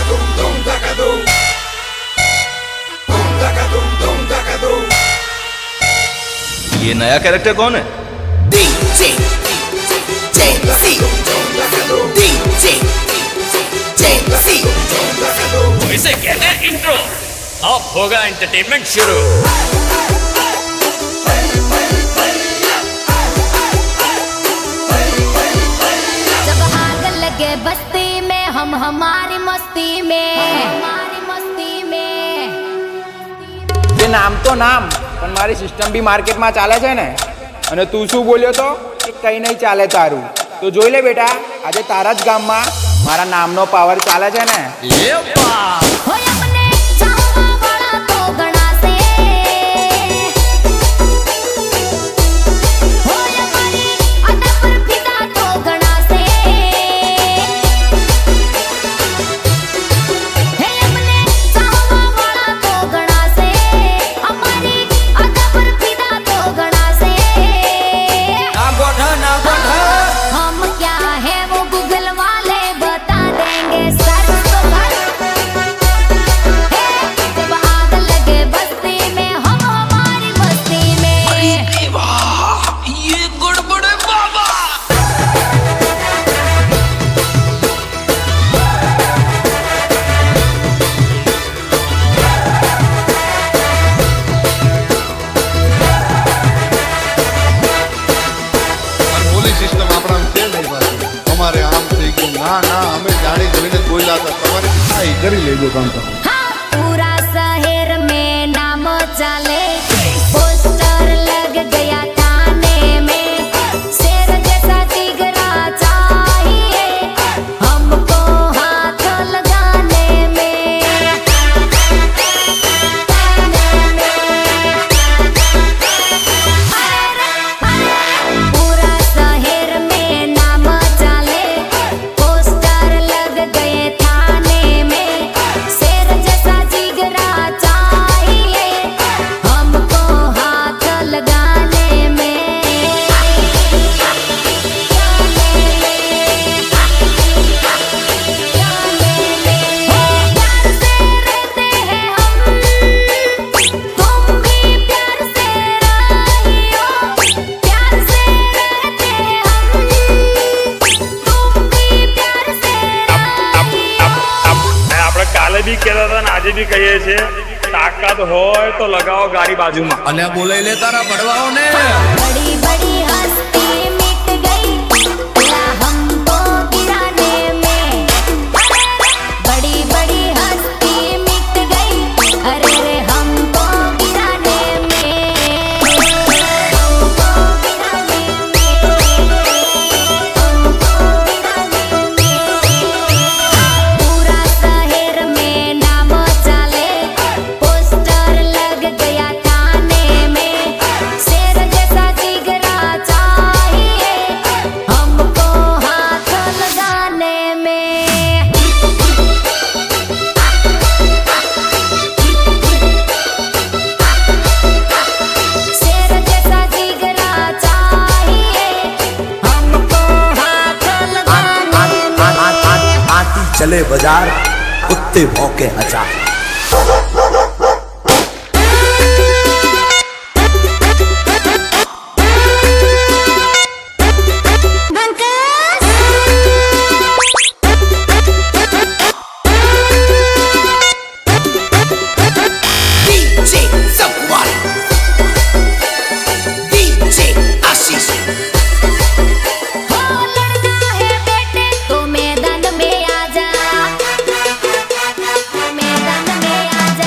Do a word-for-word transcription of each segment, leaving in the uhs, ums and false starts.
ये नया कैरेक्टर कौन है? डीजे जेसी डीजे जेसी इसे कहते हैं इंट्रो। अब होगा एंटरटेनमेंट शुरू। जब आग लगे बस्ती में हम हमारी मस्ती में हमारी मस्ती में ये नाम तो नाम પણ મારી સિસ્ટમ બી માર્કેટમાં ચાલે છે ને અને તું શું બોલ્યો તો કે કંઈ નહીં ચાલે તારું તો જોઈ લે બેટા આજે તારા જ ગામમાં મારા નામનો પાવર ચાલે છે ને કરી લેજો કામ તો पूरा शहर में नाम चले पोस्टर लग गया थाने में शेर जैसा जिगरा चाहिए हमको हाथ लगाने में पूरा शहर में नाम चले पोस्टर लग गए थाने में शेर जैसा जिगरा चाहिए हमको हाथ लगाने में प्यार से रहते हैं हम तुम भी प्यार से रहियो प्यार से रहते हैं हम तुम भी प्यार से रहियो આપણે કાલે બી કહેતા હતા ને આજે બી કહીએ છીએ તાકાત હોય તો લગાવો ગાડી બાજુમાં અલ્યા બોલાઈ લે તારા બડવાઓ ને बड़ी बड़ी हस्ती मिट गई या हमको गिराने में बड़ी बड़ी हस्ती मिट गई अरे रे हमको गिराने में हमको गिराने में हमको गिराने में पूरा शहर में नाम चले पोस्टर लग गया थाने में शेर जैसा जिगरा चाहिए हमको हाथ लगाने में शेर जैसा जिगरा चाहिए हमको हाथ लगाने में आती चले बाजार कुत्ते भौंके हजार डीजे सपवाल डीजे आशीष हो लड़का है बेटे तो मैदान में आजा मैदान में आजा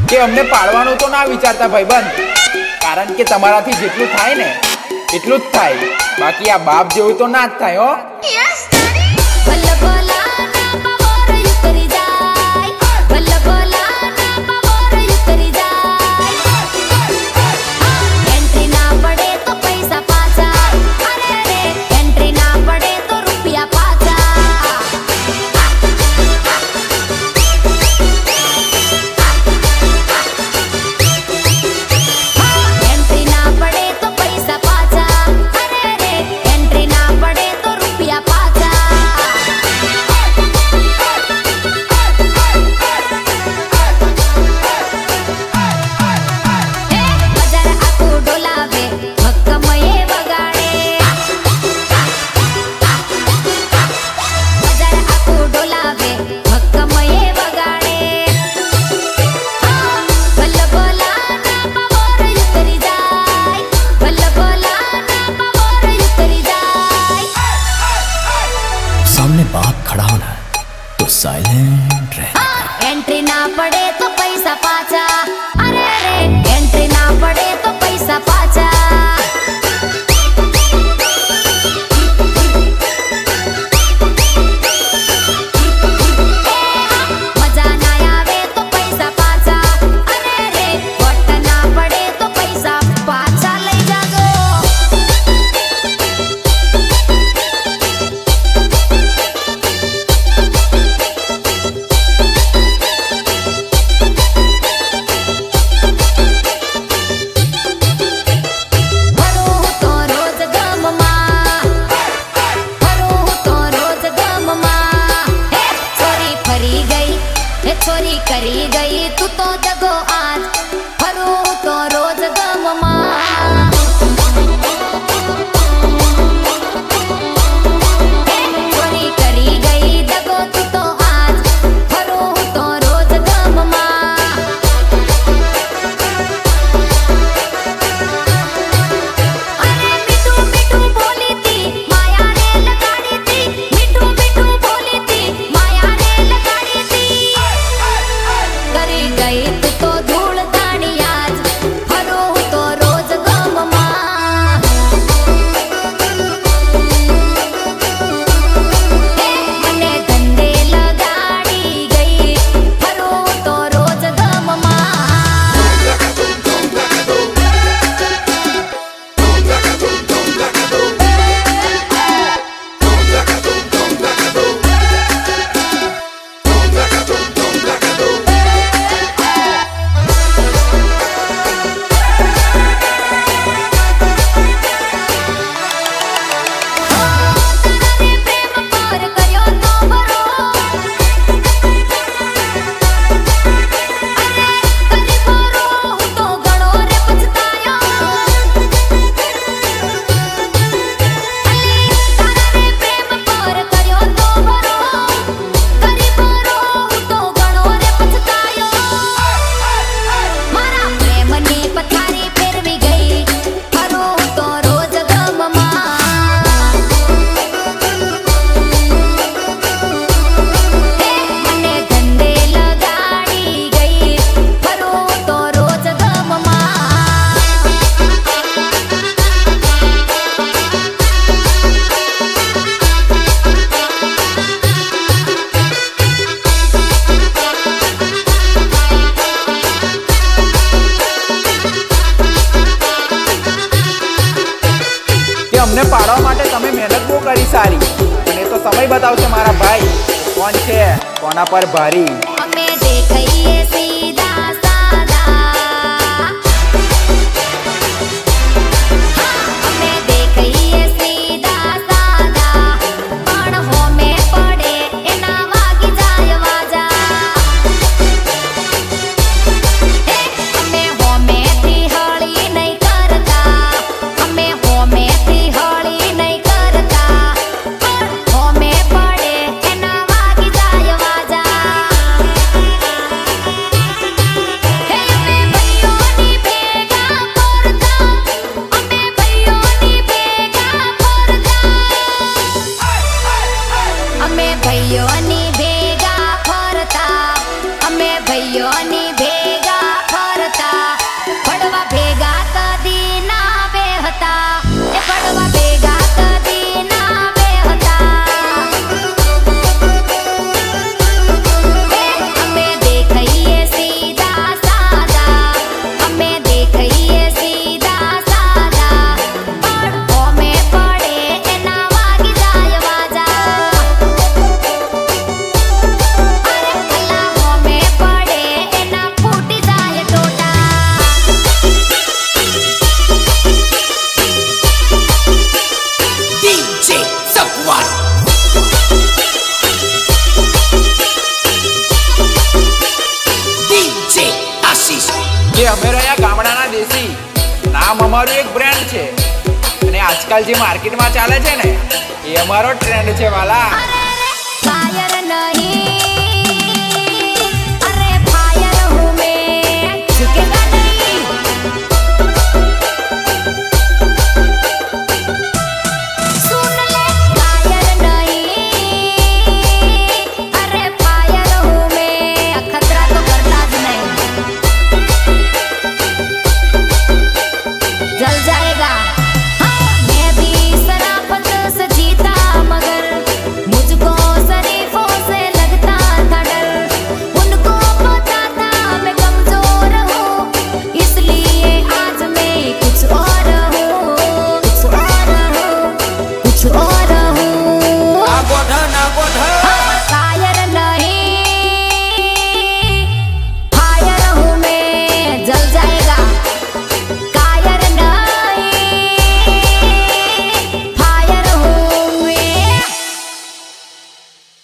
કે અમને પાડવાનું તો ના વિચારતા ભાઈબંધ, કારણ કે તમારાથી જેટલું થાય ને એટલું જ થાય, બાકી આ બાપ જેવું તો ના જ થાય હો. ભલે ભલા ના પવોર ઉતરી જાય, ભલે ભલા ના પવોર ઉતરી જાય. એન્ટ્રી ના પડે તો પૈસા પાછા, અરે રે એન્ટ્રી ના પડે તો રૂપિયા પાછા. એન્ટ્રી ના પડે તો પૈસા પાછા, અરે રે એન્ટ્રી ના પડે તો રૂપિયા પાછા. બજાર આખું ડોલાવે ભક્કમ એ વગાડે, બજાર આખું ડોલાવે ભક્કમ એ વગાડે. ભલે ભલા ના પવોર ઉતરી જાય, ભલે ભલા ના પવોર ઉતરી જાય. सामने बाप खड़ा होना है तो साइलेंट रह. એન્ટ્રી ના પડે તો પૈસા પાછા, અરે રે એન્ટ્રી ના પડે તો પૈસા પાછા. મજા ના આવે તો પૈસા પાછા, અરે રે વટ ના પડે તો પૈસા પાછા લઈ જાજો. ફરું તો રોજ ગામમાં, ફરું તો રોજ ગામમાં. હે ચોરી ફરી ગઈ, હે ચોરી કરી ગઈ તું તો દગો આજ. ફરું તો રોજ ગામમાં, હે ચોરી કરી ગઈ દગો તું તો આજ. ફરું તો રોજ ગામમાં. અરે મીઠું મીઠું બોલી તી માયા રે લગાડી તી, મીઠું મીઠું બોલી તી માયા રે લગાડી તી. કરી ગઈ તું તો ધૂળ તાણી આજ. ફરું તો રોજ ગામમાં, હે મને ધંધે લગાડી ગઈ. ફરું તો રોજ ગામમાં. તારે પ્રેમ પર કર્યો તો ભરો, અરે કરી ભરો હું તો ઘણો રે પછતાયો. તારે પ્રેમ પર કર્યો તો ભરો, કરી ભરો હું તો ઘણો રે પછતાયો. મારા પ્રેમની પથારી ફેરવી ગઈ. ફરું તો રોજ ગામમાં, હે મને ધંધે લગાડી ગઈ. ફરું તો રોજ ગામમાં. કે અમને પાડવા માટે તમે મહેનત બહુ કરી સારી, અને એ તો સમય બતાવશે મારા ભાઈ કોણ છે કોના પર ભારી. અમે દેખાઈએ સીધા સાદા, અમે દેખાઈએ સીધા સાદા, પણ હોમે પડે એના વાગી જાય વાજા. હે અમે હોમેથી હળી નહીં કરતા, અમે હોમેથી હળી નહીં કરતા, પણ હોમે પડે એના વાગી જાય વાજા. કે અમે રહ્યા ગામડાના દેશી. નામ અમારું એક બ્રાન્ડ છે અને આજકાલ જે માર્કેટમાં ચાલે છે ને એ અમારો ટ્રેન્ડ છે વાલા.